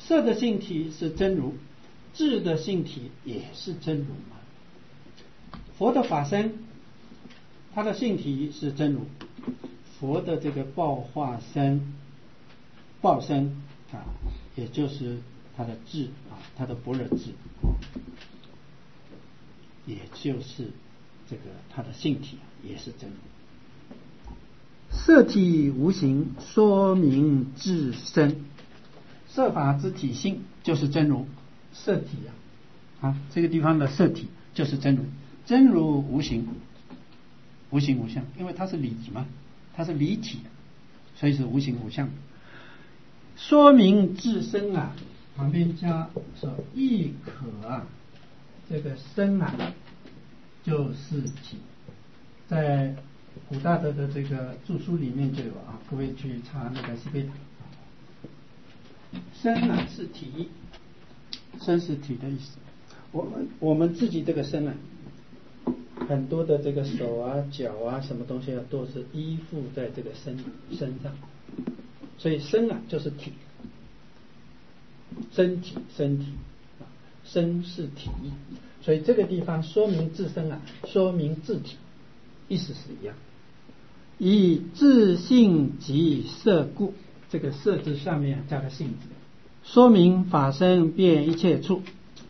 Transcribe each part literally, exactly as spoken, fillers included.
色的性体是真如，智的性体也是真如嘛。佛的法身，它的性体是真如，佛的这个报化身、报身啊，也就是它的智啊，它的般若智，也就是这个它的性体也是真如。色体无形，说明自身。色法之体性就是真如，色体啊，啊，这个地方的色体就是真如。真如无形，无形无相，因为它是理嘛，它是离体，所以是无形无相。说明自身啊，旁边加说亦可啊，这个身啊就是体，在古大德的这个著书里面就有啊，各位去查那个西贝塔。身啊是体，身是体的意思。我们我们自己这个身啊，很多的这个手啊、脚啊，什么东西啊，都是依附在这个身身上，所以身啊就是体，身体身体，身是体，所以这个地方说明自身啊，说明自体，意思是一样。以自性即色故，这个色字上面加个性字，说明法身遍一切处。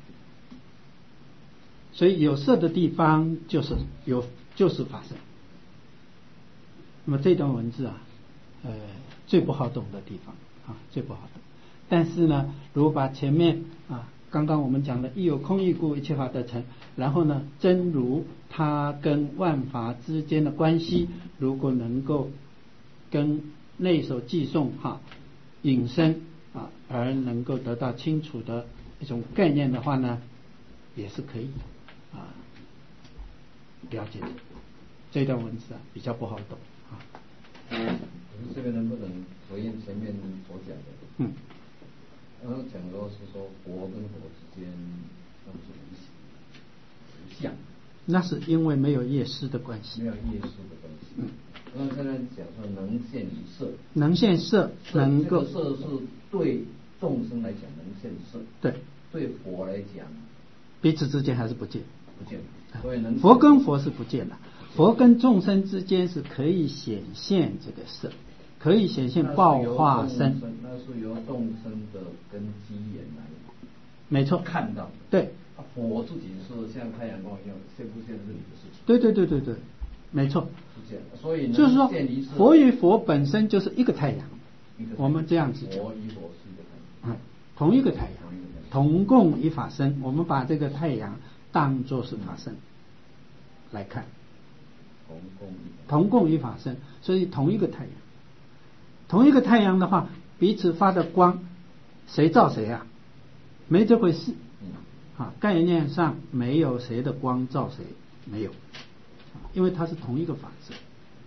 所以有色的地方就是有就是法身。那么这段文字啊，呃，最不好懂的地方啊，最不好懂。但是呢，如果把前面啊，刚刚我们讲的亦有空亦故，一切法得成，然后呢，真如它跟万法之间的关系，如果能够跟内手寄送哈引申啊，而能够得到清楚的一种概念的话呢，也是可以啊了解的。这段文字啊比较不好懂啊。 可是这个能不能回应前面所讲的？ 嗯。 刚刚讲到是说佛跟佛之间那是无形无相， 那是因为没有业识的关系， 没有业识的关系。嗯。那现在讲说能现于色， 能现色，能够这个色是对众生来讲能现色， 对， 对佛来讲彼此之间还是不见， 不见。所以能佛跟佛是不见的，佛跟众生之间是可以显现这个色，可以显现报化身， 那是由众生的根基眼来， 没错， 看到。 对， 佛自己是像太阳光一样，现不现是你的事情。 对对对对对，没错。 是这样，所以就是说，佛与佛本身就是一个太阳，我们这样子讲， 佛与佛是一个太阳， 嗯，同一个太阳，同共一法身。我们把这个太阳当作是法身来看， 同共同共一法身，所以同一个太阳，同一个太阳的话，彼此发的光，谁照谁啊？没这回事，啊，概念上没有谁的光照谁，没有，因为它是同一个法则。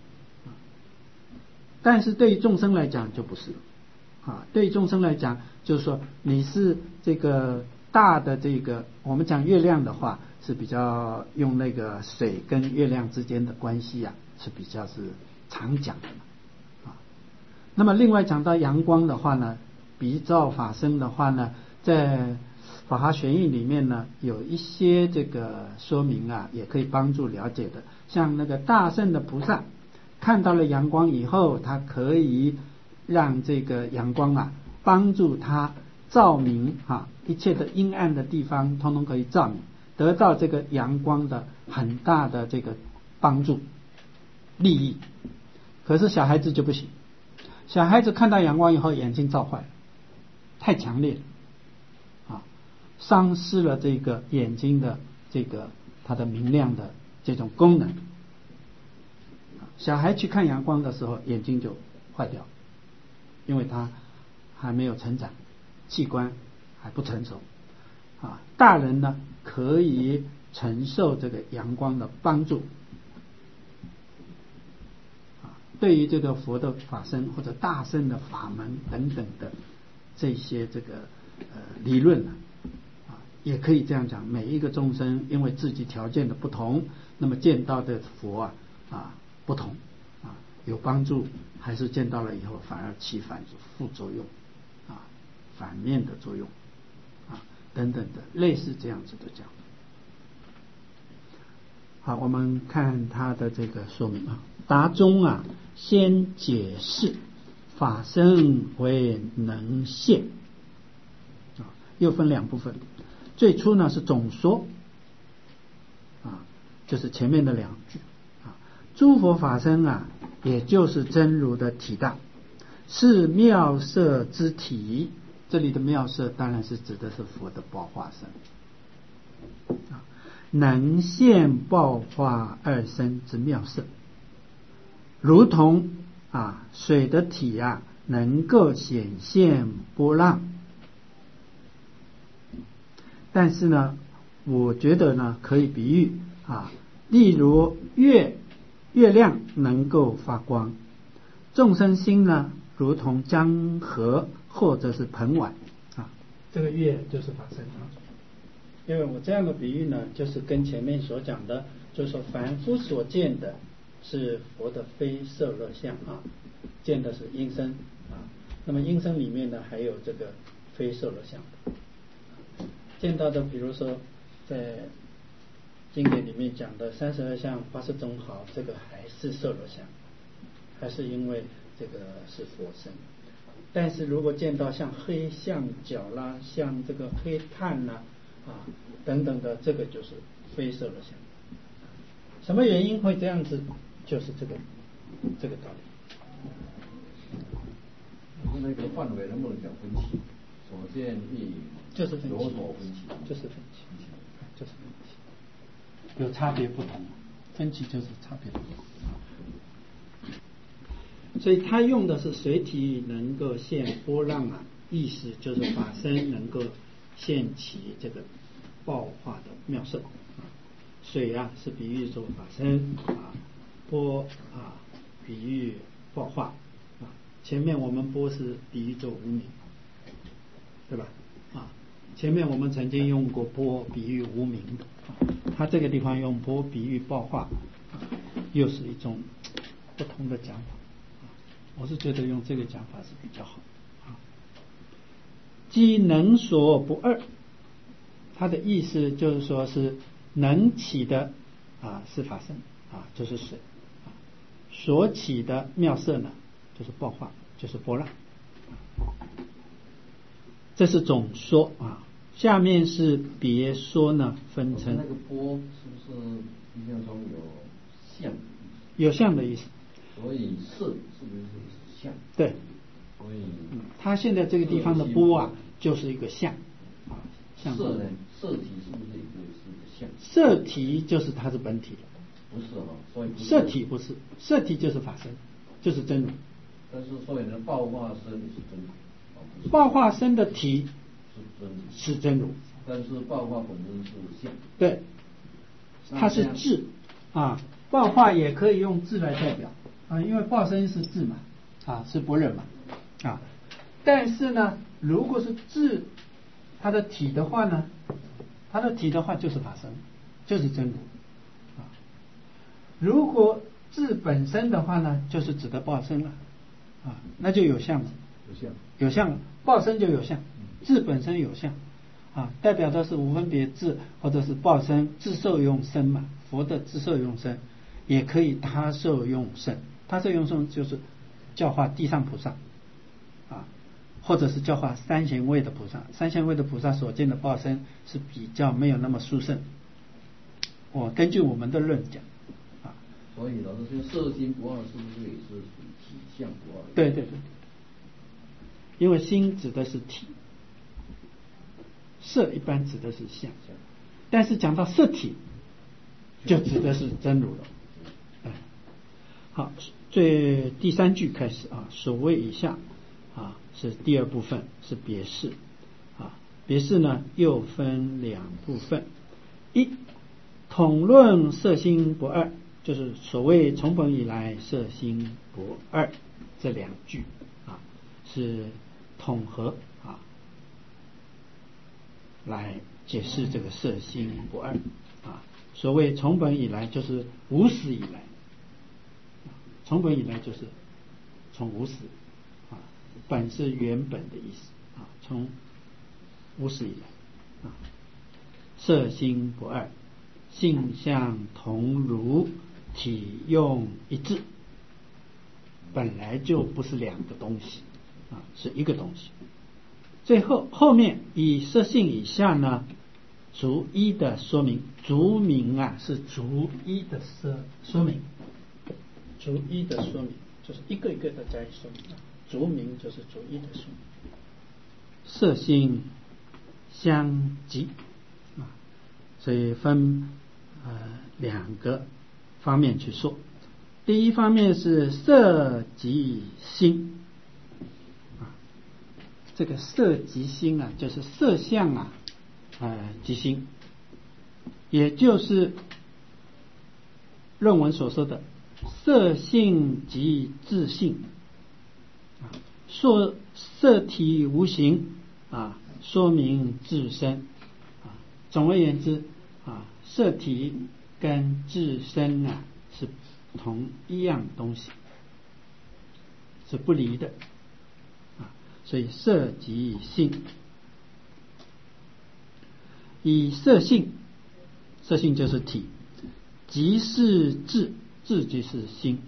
但是对于众生来讲就不是啊，对于众生来讲就是说你是这个大的这个，我们讲月亮的话是比较用那个水跟月亮之间的关系啊，是比较是常讲的嘛啊。那么另外讲到阳光的话呢，比照法身的话呢，在法华玄义里面呢有一些这个说明啊，也可以帮助了解的。像那个大圣的菩萨看到了阳光以后，他可以让这个阳光啊帮助他照明啊，一切的阴暗的地方通通可以照明，得到这个阳光的很大的这个帮助利益。可是小孩子就不行，小孩子看到阳光以后眼睛照坏了，太强烈了啊，丧失了这个眼睛的这个它的明亮的这种功能。小孩去看阳光的时候眼睛就坏掉，因为他还没有成长，器官还不成熟啊。大人呢可以承受这个阳光的帮助啊。对于这个佛的法身或者大圣的法门等等的这些这个呃理论呢啊，也可以这样讲，每一个众生因为自己条件的不同，那么见到的佛啊啊不同啊，有帮助，还是见到了以后反而起反副作用啊，反面的作用啊等等的，类似这样子的讲。好，我们看他的这个说明啊，答中啊先解释法身为能现啊，又分两部分。最初呢是总说啊，就是前面的两句啊，诸佛法身啊，也就是真如的体大，是妙色之体。这里的妙色当然是指的是佛的报化身啊，能现报化二身之妙色，如同啊水的体啊能够显现波浪。但是呢，我觉得呢可以比喻啊，例如月月亮能够发光，众生心呢如同江河或者是盆碗啊，这个月就是法身啊。因为我这样的比喻呢，就是跟前面所讲的，就是说凡夫所见的是佛的非色乐相啊，见的是音声啊，那么音声里面呢还有这个非色乐相，见到的比如说在经典里面讲的三十二相八十种好，这个还是色乐相，还是因为这个是佛身。但是如果见到像黑象角啦，像这个黑炭啦啊等等的，这个就是非色乐相。什么原因会这样子？就是这个这个道理。 那个范围能不能讲分歧？所见亦就是分歧， 有所分歧， 就是分歧，就是分歧，有差别不同，分歧就是差别不同。所以他用的是水体能够现波浪啊，意思就是法身能够现起这个报化的妙色啊。水啊是比喻作法身啊，波啊比喻报化啊。前面我们波是比喻作无明，对吧？啊，前面我们曾经用过波比喻无明的，啊，他这个地方用波比喻报化，啊，又是一种不同的讲法。我是觉得用这个讲法是比较好啊。即能所不二，它的意思就是说是能起的啊是法身啊，就是水啊，所起的妙色呢就是报化，就是波浪。这是总说啊，下面是别说呢，分成那个波是不是印象中有相？ 有相的意思。 所以色是不是相？ 对， 所以嗯，它现在这个地方的波啊，就是一个相啊，相。 色呢？色体是不是也是一个相？ 色体就是它是本体的， 不是哈，所以不是色体不是，色体就是法身，就是真如。 但是所以呢，报化身是真如， 报化身的体是真如， 是真如， 但是报化本身是相。 对，它是智啊，报化也可以用智来代表啊，因为报身是智嘛，啊是般若嘛，啊，但是呢，如果是智它的体的话呢，它的体的话就是法身，就是真如啊。如果智本身的话呢，就是指的报身了啊，那就有相了， 有相， 有相了，报身就有相，智本身有相啊，代表的是无分别智或者是报身，自受用身嘛，佛的自受用身。也可以他受用身，他受用身就是教化地上菩萨啊，或者是教化三贤位的菩萨。三贤位的菩萨所见的报身是比较没有那么殊胜。我根据我们的论讲啊， 所以老师说色心不二是不是也是属于体相不二？ 对对对，因为心指的是体，色一般指的是相，但是讲到色体，就指的是真如了。好，最第三句开始啊，所谓以下啊是第二部分，是别释啊。别释呢又分两部分，一统论色心不二，就是所谓从本以来色心不二这两句啊，是统合啊来解释这个色心不二啊。所谓从本以来，就是无始以来。从本以来就是从无始啊，本是原本的意思啊，从无始以来啊，色心不二，性相同如，体用一致，本来就不是两个东西啊，是一个东西。最后后面以色性以下呢，逐一的说明，逐明啊是逐一的说说明，逐一的说明就是一个一个的加以说明，逐明就是逐一的说明。色性相即啊，所以分呃两个方面去说。第一方面是色即心啊，这个色即心啊，就是色相啊，呃即心，也就是论文所说的色性即自性啊，说色体无形啊，说明自身啊。总而言之啊，色体跟自身啊是同一样东西，是不离的啊。所以色即性，以色性，色性就是体，即是智，智即是心，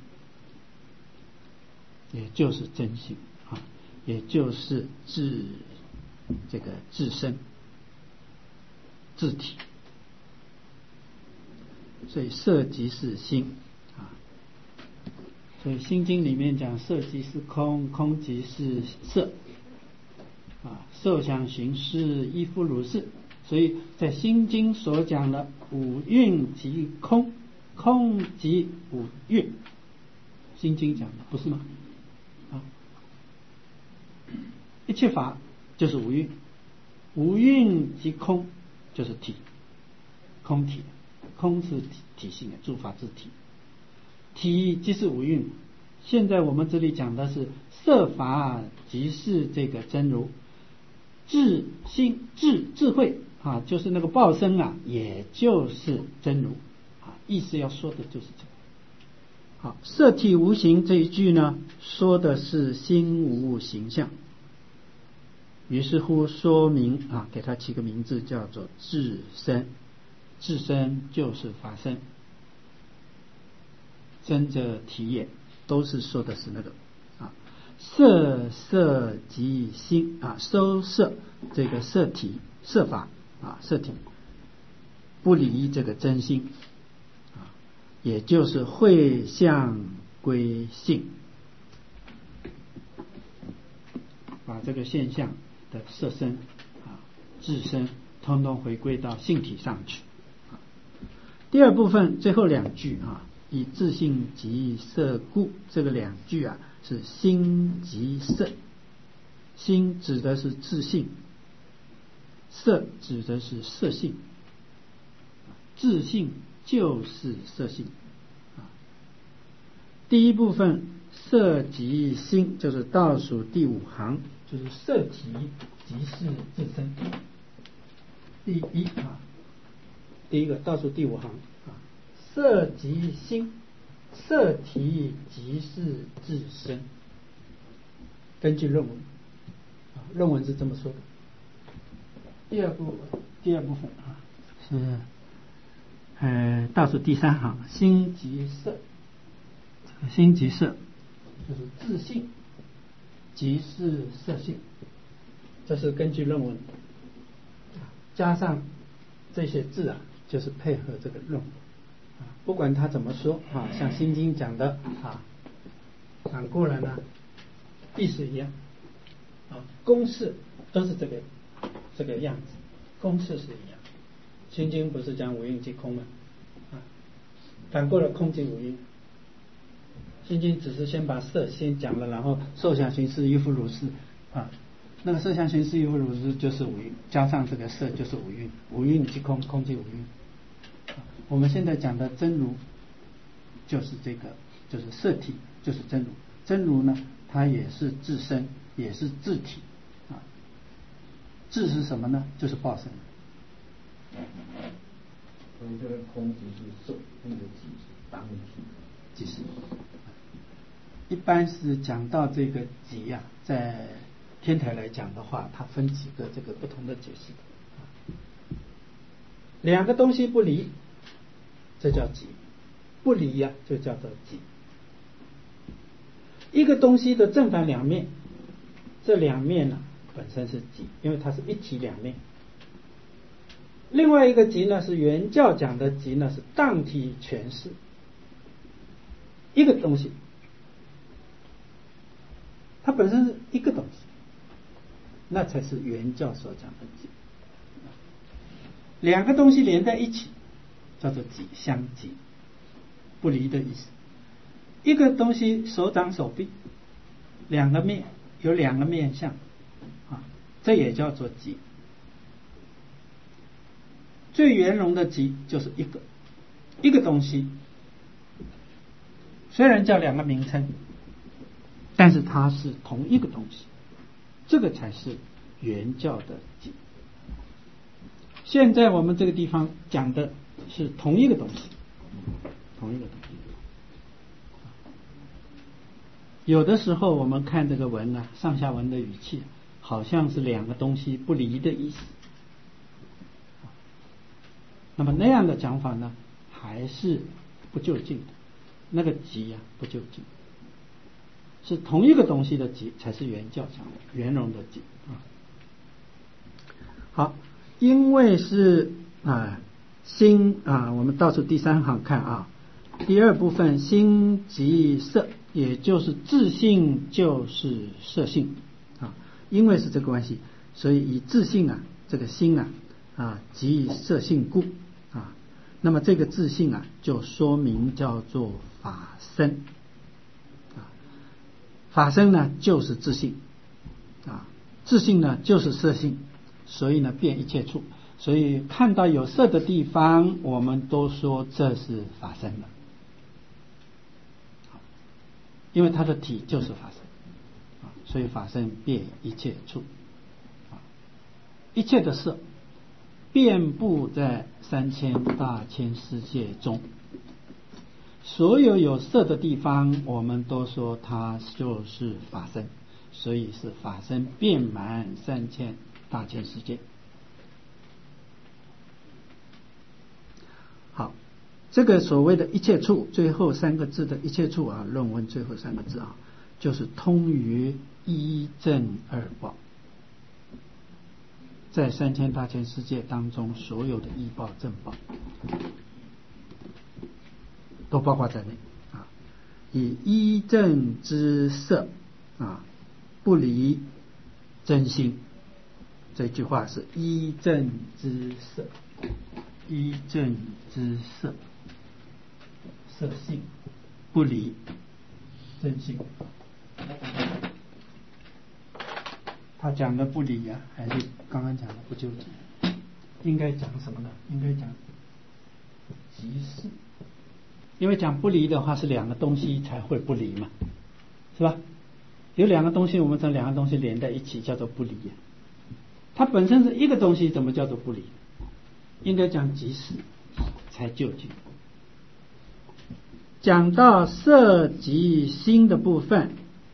也就是真性啊，也就是自这个自身自体。所以色即是心啊，所以心经里面讲色即是空，空即是色啊，受想行识亦复如是。所以在心经所讲的五蕴即空，空即五蕴，心经讲的不是吗？啊，一切法就是五蕴，五蕴即空就是体，空体，空是体体性的诸法之体，体即是五蕴。现在我们这里讲的是色法即是这个真如，智心智智慧啊，就是那个报身啊，也就是真如啊，意思要说的就是这个。好，色体无形这一句呢，说的是心无形象，于是乎说明啊，给它起个名字叫做自身，自身就是法身，真者体也，都是说的是那个啊，色色即心啊，收摄这个色体色法啊，色体不离这个真心啊，也就是会向归性，把这个现象的色身啊、自身通通回归到性体上去。第二部分最后两句啊，以自性即色故，这个两句啊是心即色，心指的是自性，色指的是色性，自性就是色性啊。第一部分色即心，就是倒数第五行，就是色体即是自身。第一啊，第一个倒数第五行啊，色即心，色体即是自身。根据论文啊，论文是这么说的。第二部第二部分啊是呃倒数第三行，心即色，心即色就是自性即是色性，这是根据论文加上这些字啊，就是配合这个论文啊，不管他怎么说啊，像心经讲的啊，反过来呢意思一样啊，公式都是这个这个样子，公式是一样。心经不是讲五蕴即空吗？啊，反过来空即五蕴。心经只是先把色先讲了，然后受想行识亦复如是啊，那个色想行识亦复如是就是五蕴，加上这个色就是五蕴，五蕴即空，空即五蕴。啊，我们现在讲的真如就是这个，就是色体，就是真如。真如呢，它也是自身，也是自体啊。自是什么呢？就是报身。 所以这个空即是色，那个即是当体， 即是。一般是讲到这个即啊，在天台来讲的话，它分几个这个不同的解释。两个东西不离，这叫即；不离呀、啊，就叫做即。一个东西的正反两面，这两面呢、啊、本身是即，因为它是一体两面。另外一个即呢，是原教讲的即呢，是当体诠释。一个东西，它本身是一个东西，那才是原教所讲的即。两个东西连在一起，叫做即，相即，不离的意思。一个东西手掌手臂，两个面有两个面相啊，这也叫做即。最圆融的即就是一个一个东西，虽然叫两个名称，但是它是同一个东西，这个才是原教的即。现在我们这个地方讲的是同一个东西，同一个东西。有的时候我们看这个文啊，上下文的语气，好像是两个东西不离的意思。那么那样的讲法呢，还是不究竟的。那个即啊，不究竟，是同一个东西的即才是原教讲的圆融的即啊。好，因为是啊心啊，我们倒数第三行看啊，第二部分心即色，也就是自性就是色性啊。因为是这个关系，所以以自性啊这个心啊啊即色性故啊。那么这个自性啊，就说明叫做法身啊。法身呢就是自性啊，自性呢就是色性，所以呢遍一切处。所以看到有色的地方，我们都说这是法身了，因为它的体就是法身啊，所以法身遍一切处啊，一切的色遍布在三千大千世界中，所有有色的地方，我们都说它就是法身，所以是法身遍满三千大千世界。好，这个所谓的一切处，最后三个字的一切处啊，论文最后三个字啊，就是通于一正二报。在三千大千世界当中，所有的依报正报都包括在内啊。以一正之色啊，不离真心。这句话是一正之色，一正之色，色性不离真心。他讲的不离啊，还是刚刚讲的不究竟？应该讲什么呢？应该讲即是，因为讲不离的话是两个东西才会不离嘛，是吧？有两个东西，我们将两个东西连在一起叫做不离啊。它本身是一个东西，怎么叫做不离？应该讲即是才究竟。讲到色即心的部分，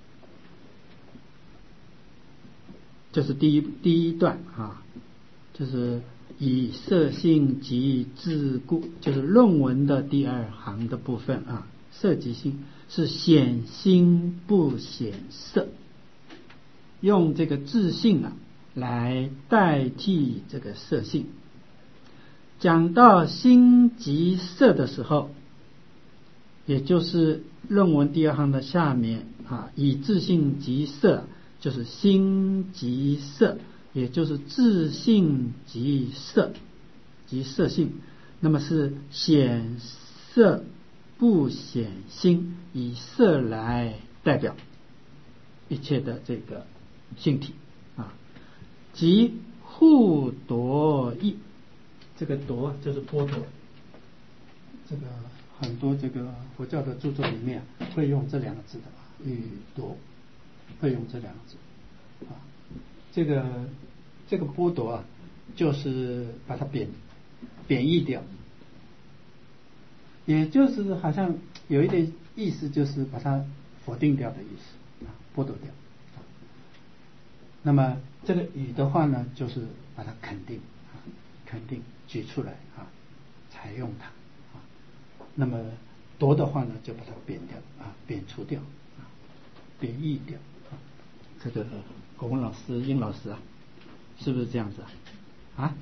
就是第一第一段啊，就是以色性即自故，就是论文的第二行的部分啊。色即心是显心不显色，用这个自性啊来代替这个色性。讲到心即色的时候，也就是论文第二行的下面啊，以自性即色，就是心即色，也就是自性即色，即色性。那么是显色不显心，以色来代表一切的这个性体啊。即互夺义，这个夺就是剥夺，这个很多这个佛教的著作里面会用这两个字的，与夺会用这两个字啊。这个这个剥夺啊，就是把它贬贬义掉，也就是好像有一点意思，就是把它否定掉的意思啊，剥夺掉。 那么这个与的话呢，就是把它肯定啊，肯定举出来啊，采用它啊。那么夺的话呢，就把它贬掉啊，贬除掉啊，贬义掉啊。这个国文老师、英老师啊，是不是这样子啊？啊？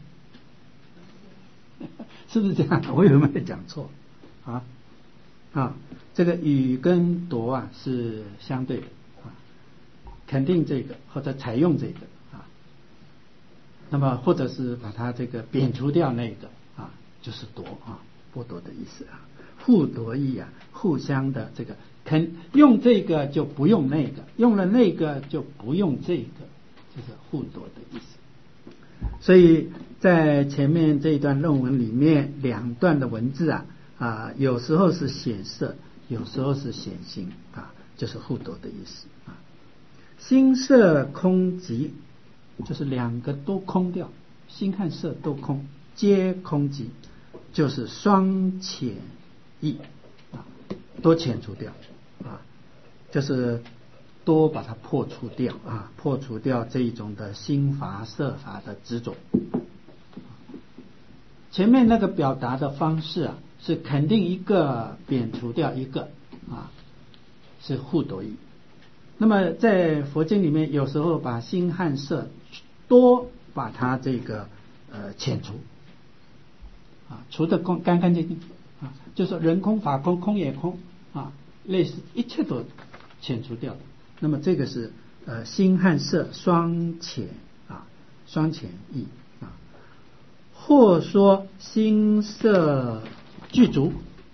是不是这样？我有没有讲错啊？啊，这个与跟夺啊是相对的啊，肯定这个或者采用这个啊，那么或者是把它这个贬除掉那个啊，就是夺啊，剥夺的意思啊，互夺义啊，互相的这个肯用这个就不用那个，用了那个就不用这个，就是互夺的意思。所以在前面这一段论文里面，两段的文字啊啊，有时候是显色，有时候是显形啊，就是互夺的意思啊。心色空寂，就是两个都空掉，心和色都空，皆空寂，就是双遣意啊，都遣除掉啊，就是多把它破除掉啊，破除掉这一种的心法色法的执着。前面那个表达的方式啊，是肯定一个，贬除掉一个啊，是互夺义。那么在佛经里面，有时候把心和色多把它这个呃遣除啊，除的空干干净净啊，就说人空法空，空也空啊，类似一切都遣除掉的。那么这个是呃心和色双遣啊，双遣义啊，或说心色具足，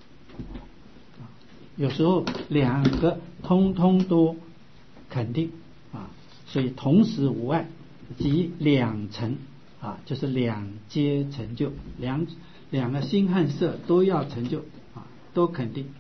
有时候两个通通都肯定啊，所以同时无碍，即两成啊，就是两皆成就，两两个心和色都要成就啊，都肯定。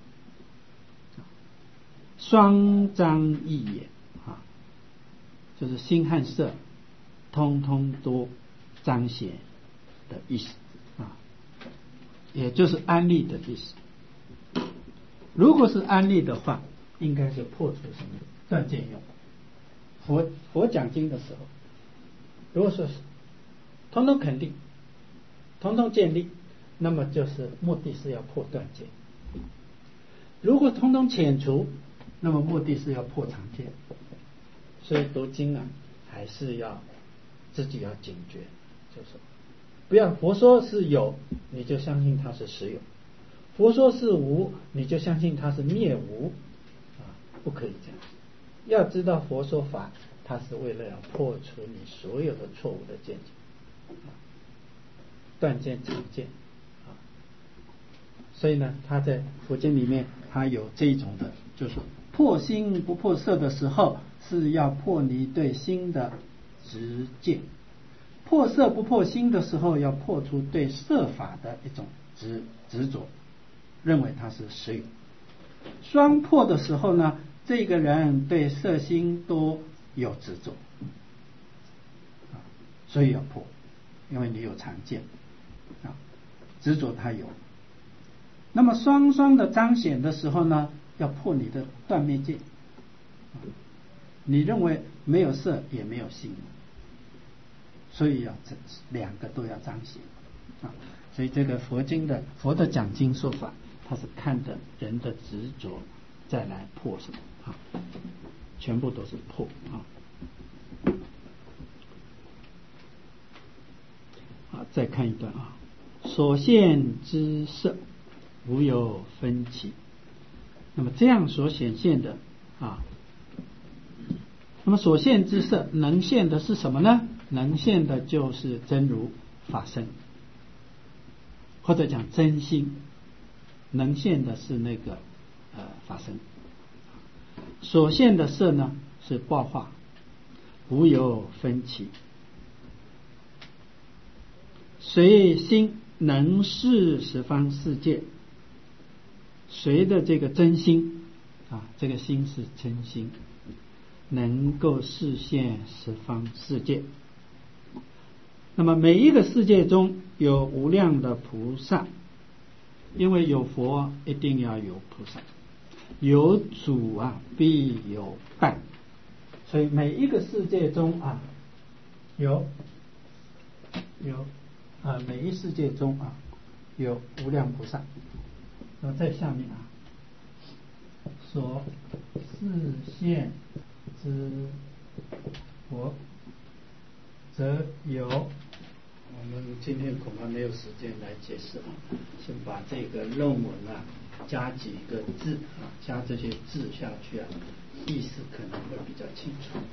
双彰义也啊，就是心和色通通都彰显的意思啊，也就是安立的意思。如果是安立的话，应该是破除什么断见用。佛佛讲经的时候，如果说是通通肯定，通通建立，那么就是目的是要破断见；如果通通遣除，那么目的是要破常见。所以读经啊，还是要自己要警觉，就是不要佛说是有，你就相信它是实有；佛说是无，你就相信它是灭无啊，不可以这样。要知道佛说法，它是为了要破除你所有的错误的见解，断见常见啊。所以呢，他在佛经里面，他有这一种的，就是破心不破色的时候，是要破你对心的执见；破色不破心的时候，要破除对色法的一种执执着，认为它是实有。双破的时候呢，这个人对色心都有执着，所以要破，因为你有常见啊，执着它有。那么双双的彰显的时候呢，要破你的断灭见，你认为没有色也没有心，所以要两个都要彰显啊。所以这个佛经的佛的讲经说法，它是看的人的执着再来破什么啊，全部都是破啊。好，再看一段啊，所现之色无有分歧。那么这样所显现的啊，那么所现之色能现的是什么呢？能现的就是真如法身，或者讲真心，能现的是那个呃法身。所现的色呢是报化，无有分歧。随心能视十方世界，随的这个真心啊，这个心是真心，能够视现十方世界。那么每一个世界中有无量的菩萨，因为有佛一定要有菩萨，有主啊必有伴， 所以每一个世界中啊，有有啊，每一世界中啊，有无量菩萨。然后在下面啊，所示现之佛，则有。我们今天恐怕没有时间来解释啊，先把这个论文啊加几个字啊，加这些字下去啊，意思可能会比较清楚。